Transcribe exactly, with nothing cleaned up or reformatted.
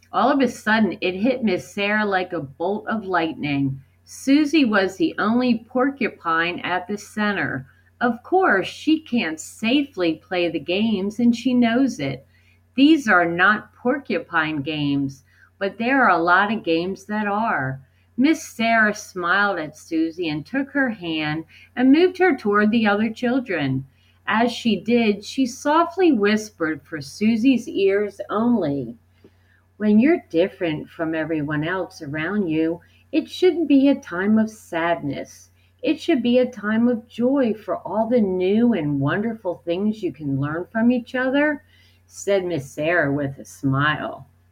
All of a sudden, it hit Miss Sarah like a bolt of lightning. Susie was the only porcupine at the center. Of course, she can't safely play the games, and she knows it. These are not porcupine games, but there are a lot of games that are. Miss Sarah smiled at Susie and took her hand and moved her toward the other children. As she did, she softly whispered for Susie's ears only. When you're different from everyone else around you, it shouldn't be a time of sadness. It should be a time of joy for all the new and wonderful things you can learn from each other, said Miss Sarah with a smile.